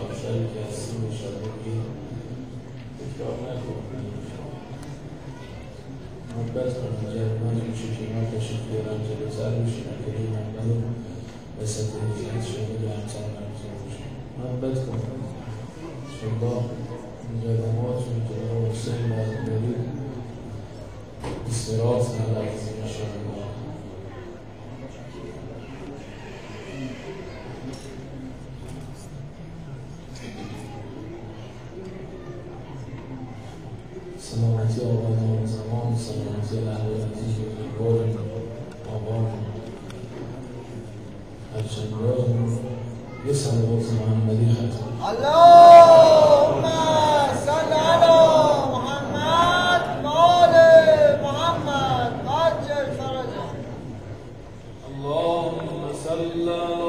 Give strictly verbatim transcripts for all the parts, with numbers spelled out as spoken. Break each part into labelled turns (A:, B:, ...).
A: آبشاری که هستیم انشاءالله بگیم تکرار نکنیم محبت کنم جوانان میشه که اینا تشریف بیارن جلوتر بشینن که این اول رو وسط هیئت شده به همسر مرزون بشن محبت کنم انشاءالله این قدماتون که را حسین بردارید استراحت نلرزیم انشاءالله سلامتی آقایان زمان، سلامتی اهلیتی بزرگوار آقا هرچندان یه صلوات محمدی ختم
B: اللهم صل علی محمد و آل محمد عجل فرجه
A: اللهم صل علی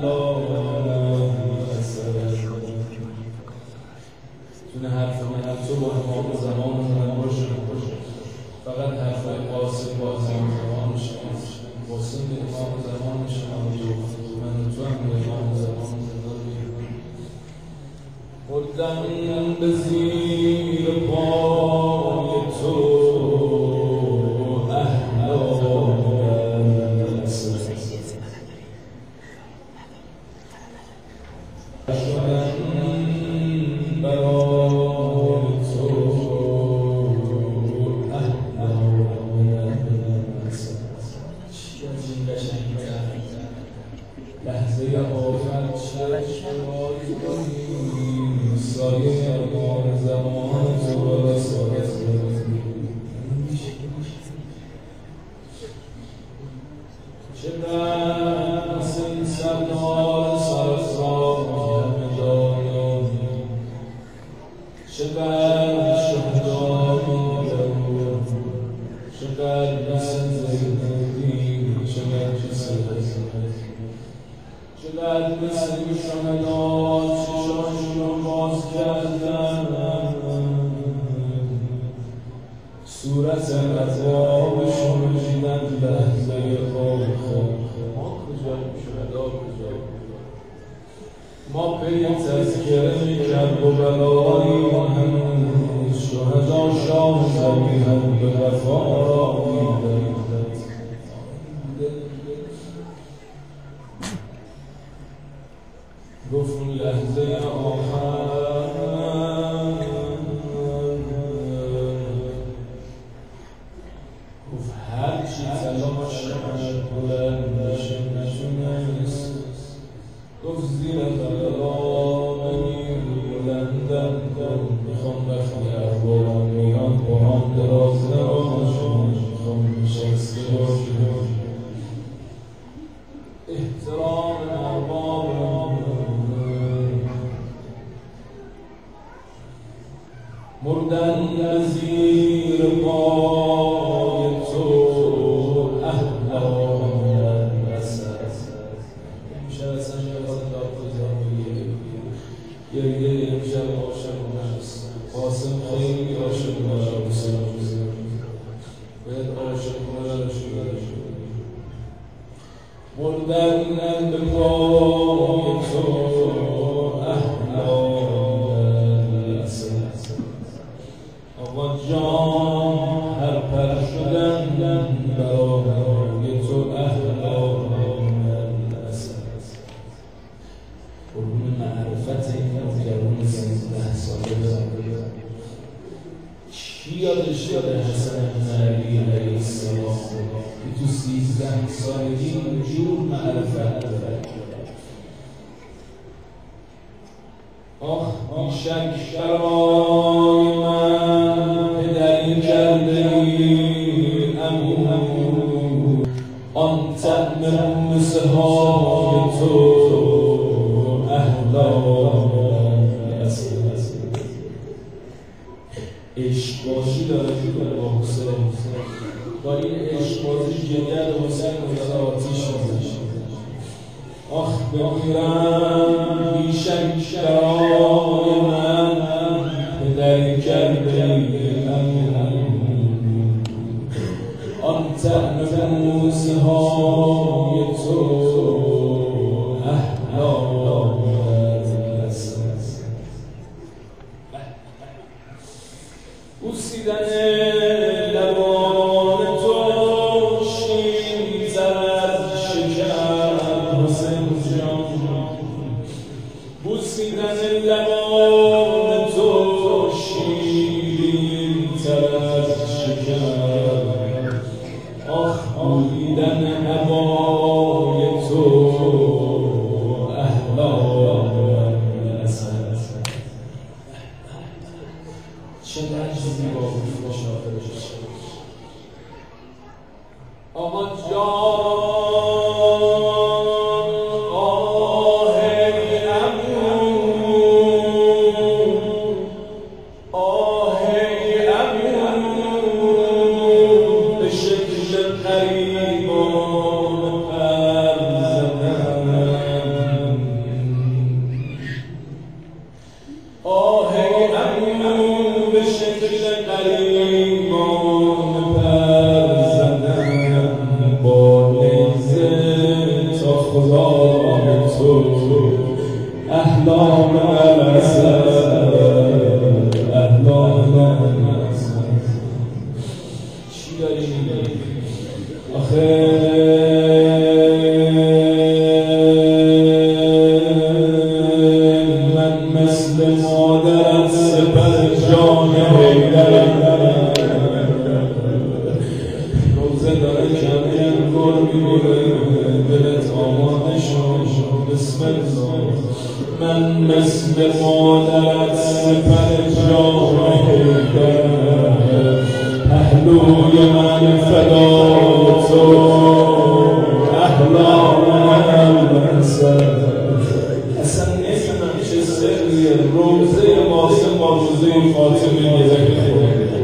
A: تونه حرف من تو با امام زمان من باشه فقط حرف قاسم با امام زمان میشه قاسم به امام زمان میشه من تو هم به امام زمان مردم به زیر پای تو لحظه آخر چشمایی کنی سایه امام زمان تو را سایت چقدر مثل سردار سرسان مدارم چقدر شهدانی درون چقدر مثل زیدی چقدر مثل چقدر مثل شهدان چشمشون رو باز کردن صورت عذابشون رو دیدن لحظه خواب خواب ما کجاییم شهدا کجاییم ما پی تذکره میکرد و بلایی هنوز شهدا شاه زمین به وفا را میدهید گفت اون لحظه آخر گفت هر چی تلاش کرد بلند بشه نتونست گفت زیر بلا بگیر بلندم کن میخوام وقتی اربابم میان با هم دراز نباشم میخوام نشسته باشم احترام اربابم مردن زیر پای تو احلام رسد میشه اصلا یه خود داد بزن یه یه یه میشه عاشق نفس قاسم خیلی عاشق نفس باید عاشق نفس مردن به پای تو آقا جان هر پر شدن برای تو احلام من اصد قرون معرفت این نوجوان سیزده ساله بزن کی یادش داره حسن بن علی علیه السلام که تو سیزده سالگی اونجور معرفت داره آه بیشک برای من پدری کرده ای امون آن طعم بوسه های تو احلام اصل عشقبازی داره میکنه با حسین با این عشقبازی جگر حسین رو آتیش می‌زنه آخ بمیرم بیشک برای من پدری کرده ام آن طعم بوسه های تو احلام بوسیدن لبان تو شیرین‌تر از شکر حسین جان بوسیدن لبان تو شیرین‌تر از شکر آخ بویدن هوای تو احلام چقدر زیبا بود مشافرش آقا جان آه امون آزاد تو احلام الاسد احلام الاسد چی داری میگی؟ آخه من مثل مادرت سپر جان حیدرم روزه داره کم کم گل میبوره دلت آماده شد بسم الله من مثل مادرت سپر جان حیدرم پهلوی من فدای تو احلام الاسد اصلا نمیدونم چه سریه روزه قاسم با روزه فاطمه گرفته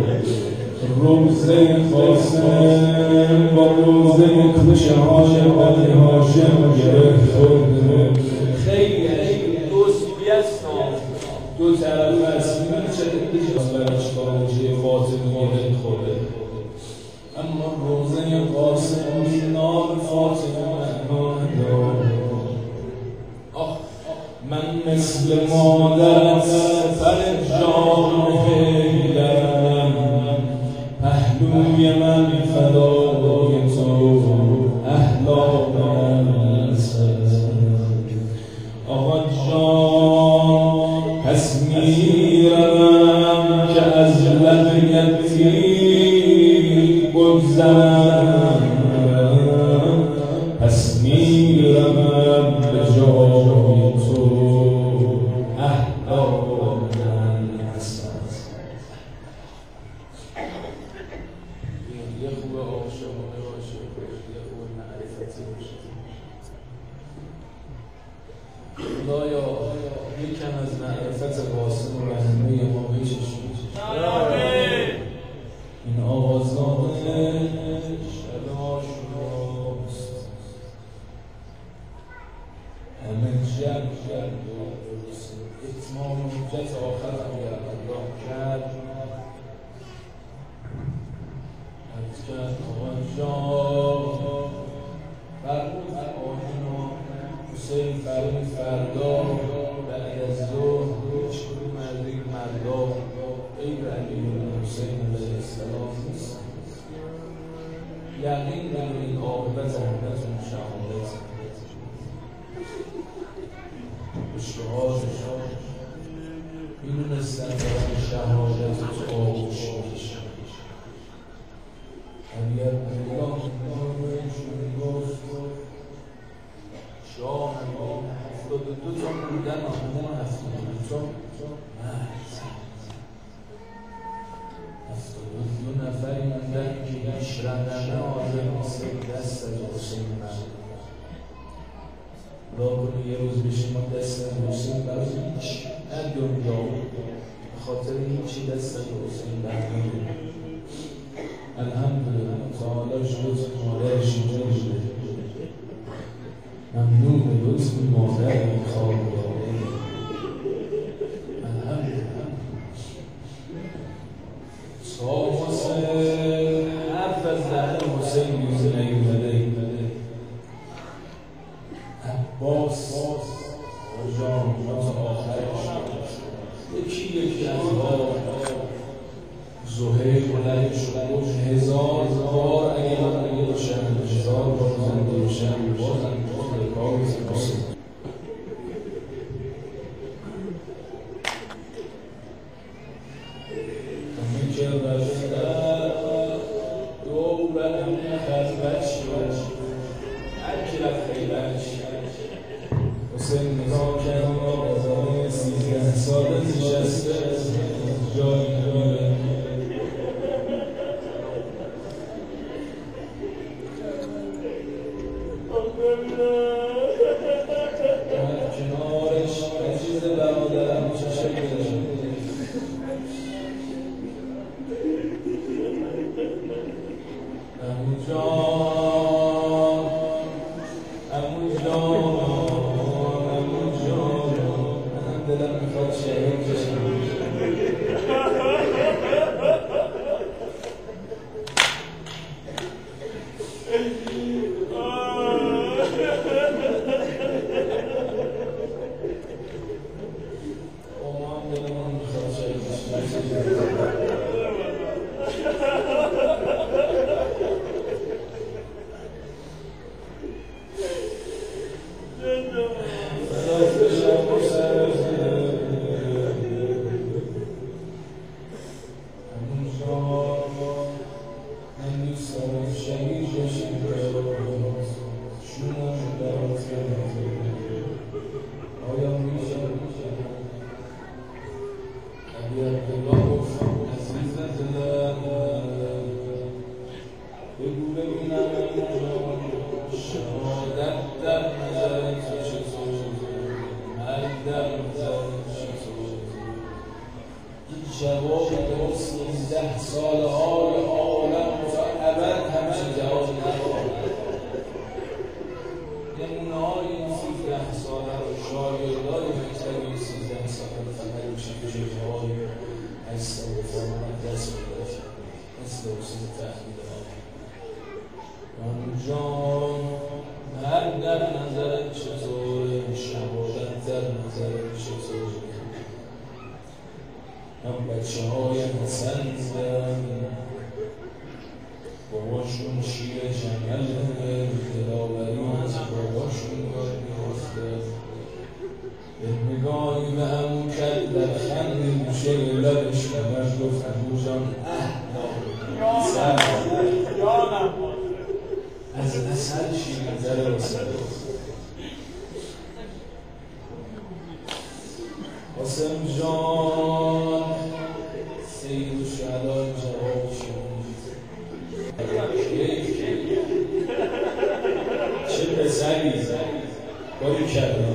A: روزه قاسم با روزه کوچه های بنی هاشم گرفته خیلی دو سوی است دو طرف است میدونی چه دیگه برش کارجه فاطمه گرفته اما روزه قاسم نام فاطمه مهمان آه من مثل مادرت سپر جان حیدرم پهلوی من فدای تو احلام الاسد آقا جان پس میروم که از لب یتیم بگذرم پس میروم به جای تو احلام الاسد یه خوبه عاشقانه باشه یه خوبه معرفتی باشه خدایا یکم از معرفت قاسم و رحمه ما بچشید این آوازنامه شب آشوراست همه جمع کرد و اتمام حجت آخر هم الله کرد حد کرد آقا جان فرمود آهنا حسین فرمود فردا بعد از ظهر هیچ کدوم از این مردا غیر علی حسین علیه السلام نیست یقین دارید عاقبت عاقبتون شهادت شهادت میدونستن برای شهادت تو آغوش میکشن اگر نگاه نامشون گفت شاه هم هفتاد و دو تا بودن آمدن هفتاد و دو تا مرد هفتاد و دو نفری موندن که هیچ رندمه حاضر نیست دست از حسین مرد لا کنه یه روز بشیم ما دست از حسین برای هیچ نه دنیا به خاطر هیچی دست از حسین برنامه الحمدلله تعالی شد مادرش اینجا شده ممنون به لطف مادر این خواب داره الحمدلله سامس حرف از دهن حسین بیوزه نیومده عباس جان تا آخرش یکی یکی از ها زهیر بلند شد هزار بار اگه من اگه باشم هزار بار زنده باشم بازم به کار حسین همین که رفته دو برم خلوت شد هر کی رفت خیلت حسین نگاه کرد آقازانه سیزده ساله نشسته جایی نمیره کنارش عزیز برادرم چشم گرم امو جان امو جان امو جان من دلم میخواد شهید بشم جواب سیزده سال حال عالم تا ابد همچه جواب ندارد. نمونه های این سیزده ساله رو شاگردای مکتب این سیزده ساله رو فقط میشه که جوابی از فرمان دست بگرد مثل اصول تحلیل آنجا مرد در نظر چطوره، شهادت در نظر چطوره. هم بچه های حسندن باباشون شیر جمل دلاوری از باباشون یاد می‌افته. به نگاهی به همون کرد در خندی گوشه لبش کنن گفت ابو جان اه سر از اصل شیر در واسه قاسم جان سید و شهدا جواب شد چه پسری باری کردن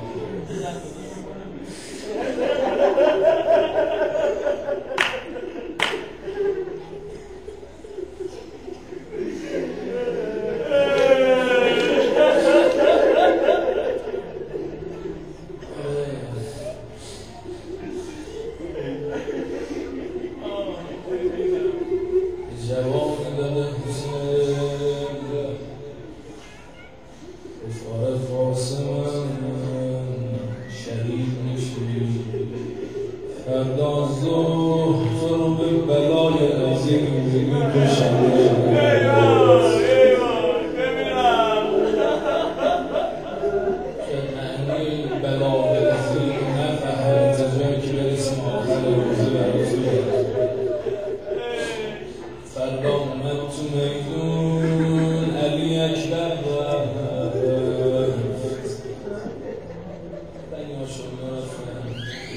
A: جواب داده حسین افعال قاسم شهید میشی فردا ظهر تو رو به بلای عظیم میکشم. معنی بلای عظیم نفهمید تا جایی که برسیم آخر روزی براتون فردا اومد تو میدون علی اکبر رفت بنیاشون رفتن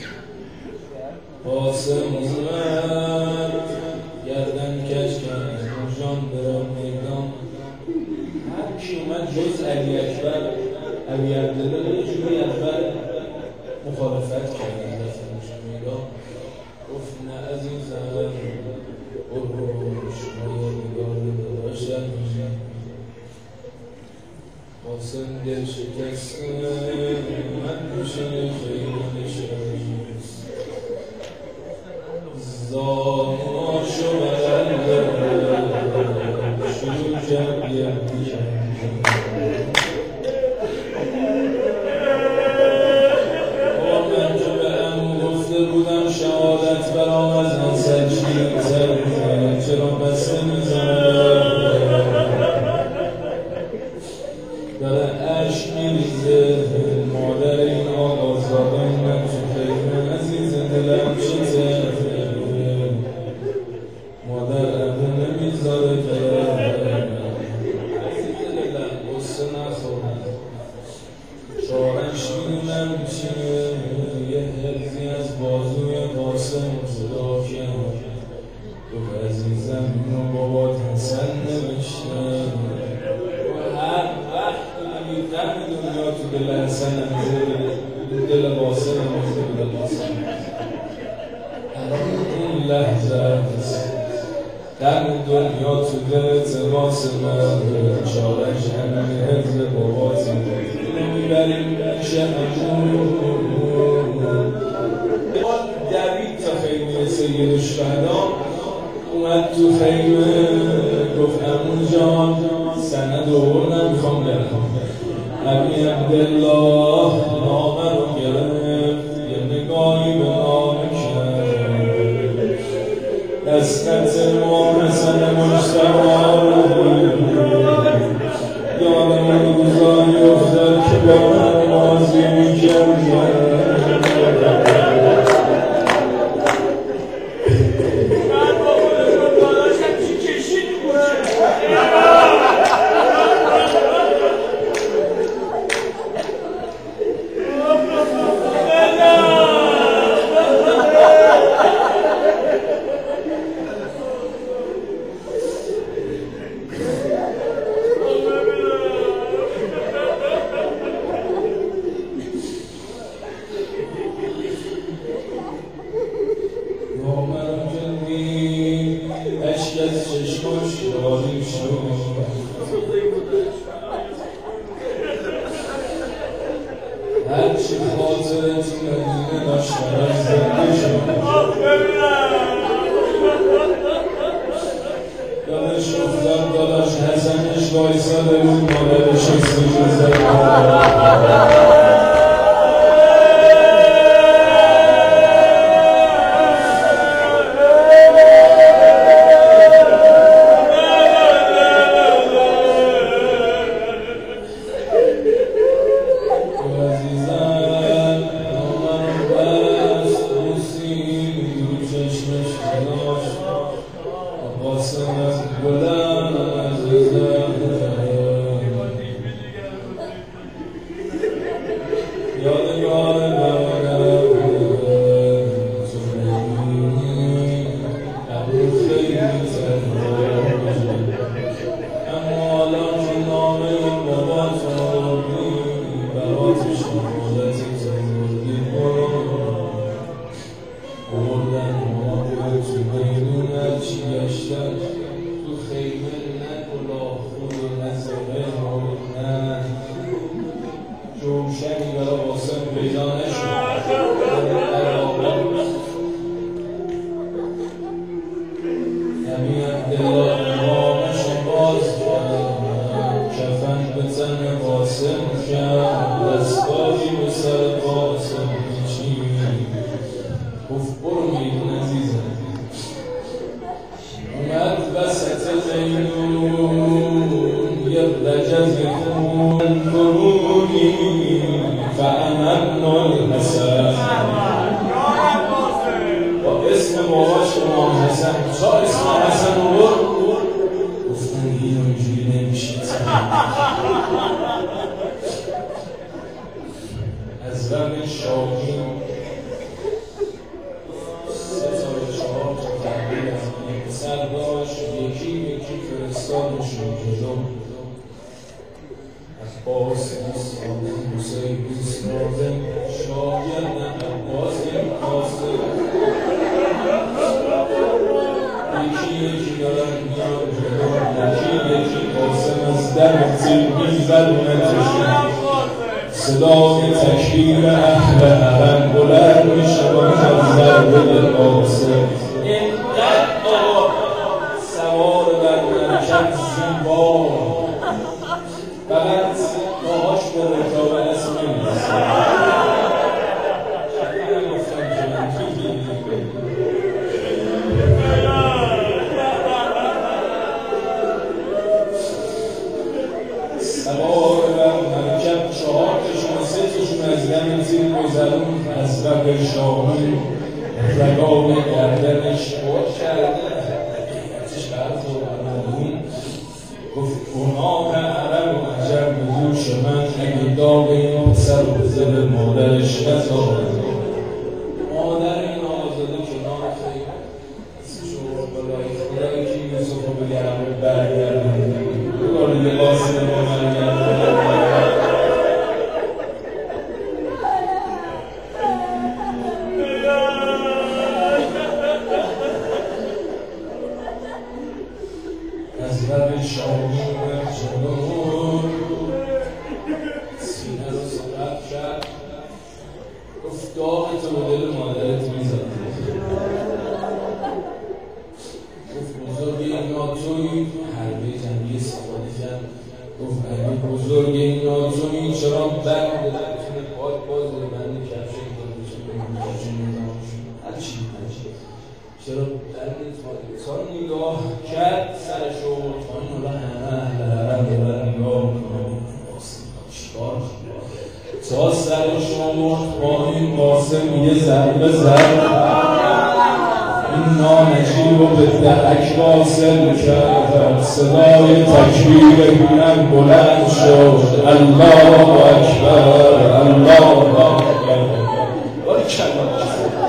A: قاسم اومد گردن کش کرد جان برام میدان هر کی اومد جز علی اکبر علی عبدالله جوی اول مخالفت کرد رفتنشون میدان گفت نه عزیزم شما یادگار داشتن قاسم دل شکسته من میشه خیلی نشست زاناشو برنده شروع کرد یه من جو به امو گفته بودم شهادت برام از نصد شیر زد چرا بسته میزنه داره عشق میریزه مادر این آقازاده من تو خیمه عزیز دلم شده مادر امو نمیذاره بره عزیز دلم قصه نخورم چارش میدونم چیه یه حفظی از بازوی قاسم صدا کرد گفت عزیزم اینو بابات حسن نوشته و هر وقت بگید دم دنیا تو دل حسن نمیزه دل قاسم نمیزه دل قاسم اون لحظه دم دنیا تو دلت قاسم چارش همین حفظ بابات اینو میبریم پیش همون دوید تا خیمه سید شهدا اومد تو خیمه گفت امون جان سند آوردم میخوام برم علی عبدالله نامه رو گرفت یه نگاهی به نامه کرد دستت امام حسن مجتبی رو یادم روزایی افتاد که با هرچی خاطره تو مدینه داشت براش زنده شد یادش افتاد داداش حسنش وایساده بود مادرش سجده زد صدای تکبیر اهل حرم بلند میشه با ضربه قاسم اینقدر سوار بر مرکب زیبا فقط باهاش به رکاب اسم نمیرسه سوار بر مرکب چهار تاشون سه تاشون از دم زیر گذرون از رب شاهی رگاب گردنش خود کرده حقیقتش برد و برمون گفت گناه عرب و عجب به دوش من اگه داغ این پسر و بزه به مادرش نزاد مادر این آزاده کنار خیلی شور بلای خدایی که یوسف رو به گرمه برگردن بگار لباس رو برگردن از رب شاهی بر جلو سینه رو سقف کرد گفت داغ تو به دل مادرت میزد گفت بزرگ ناتویی حربه جنگی استفاده کرد گفت اگه بزرگ ناتویی چرا بند بتونه پاک باز رو بند کفشه کفشه نمیدانشون هرچی هرچی چرا بند تا نگاه کرد سرشو تا نولا همه اهل حرم دارن نگاه کنم چیکار تا سرشو مرد با این قاسم یه ضربه زد این نانجیب رو به دهک واصل کرد صدای تکبیر بینم بلند شد الله اکبر الله اکبر باری کلمه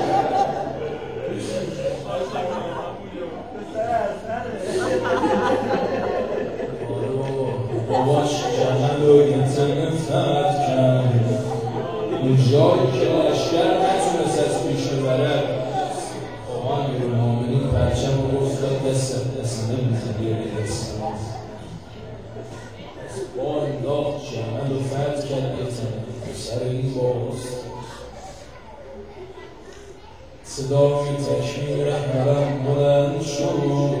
A: باباش جمل و گیتن فتح کرد اون جایی که لشکر نتونست از پیش ببرد آقا امیرالمومنین پرچم رو افتاد دست دستنده میزدی دستنده با انداخت جمل و فتح کرد گیتن سر این باز صدای تکبیر رهبرم بلند شد.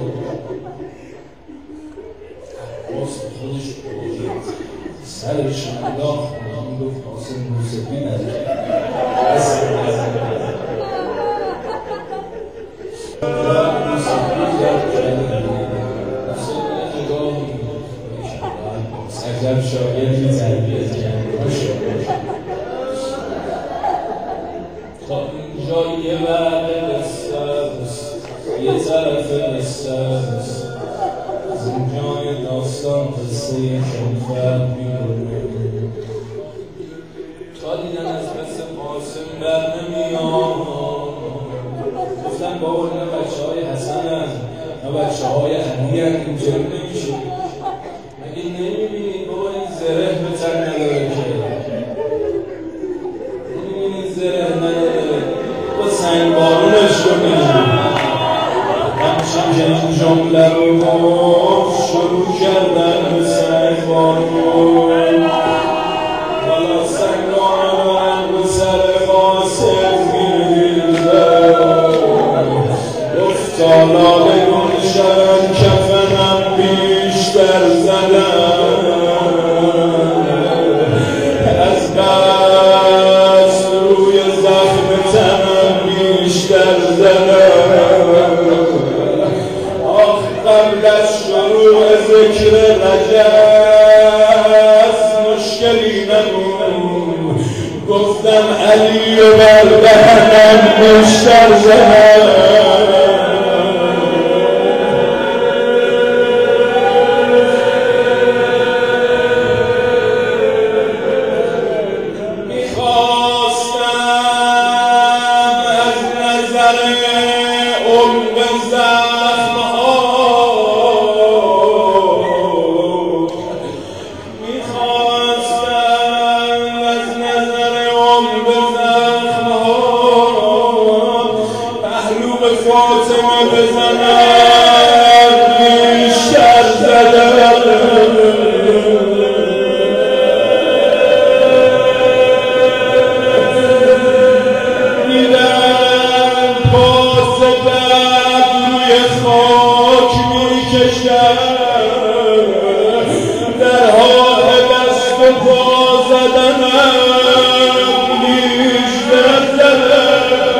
A: عباس به خودش برید سرش انداخت خودم گفت قاسم موسیقی نداره موسیقی در کردن موسیقی نگاهی عجب شاگردی تربیت کرده تا اینجا یه وعده بستست یه طرف بستست از اینجای داستان قصه شنفر بیرونه تا دیدن از قصه قاسم بر نمیاد. گفتن بابا اینا بچه های حسن هست نه بچه های علی هست اینجوری نمیشه. مگه نمیبینید بابا این زره به تن نداره که نمیبینید زره نداره با سنگ بارونش کنید. همچین که این جمله رو گفت شروع کردن به سنگ بارون. حالا سنگ بارون به سر قاسم میریزه. گفت حالا بگون شرم کفنم بیشتر زدم از بس روی زخم تنم بیشتر زدم. آخ قبل از شروع ذکر رجب مشکلی نبود. گفتم علی و بر دهنم بیشتر زدم. فاطمه بزنم بیشتر زدم. دیدم پاس بد روی خاک میکشم. در حال دست و پا زدنم بیشتر زدم.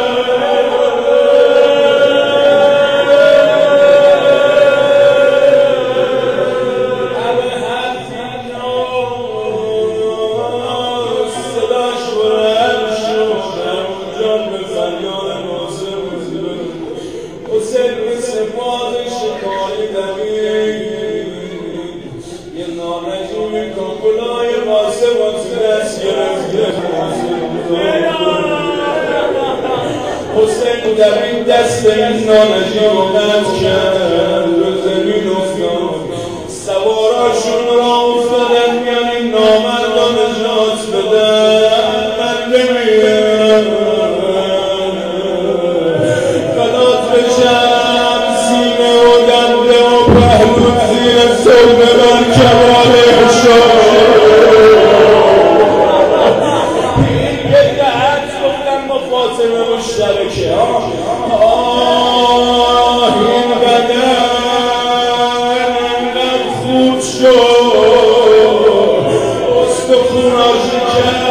A: حسین در این دست این نانجی مقد کرد به زمین افتاد. سواراشون را افتادن میان این نامردان نجات بدن. من نمیرم فدات بشم سینه و دنده و پهلوت زیر صلب من کماله شد. فاطمه مشترکه آه این بدن اینقدر خوب شد استخوناش کرد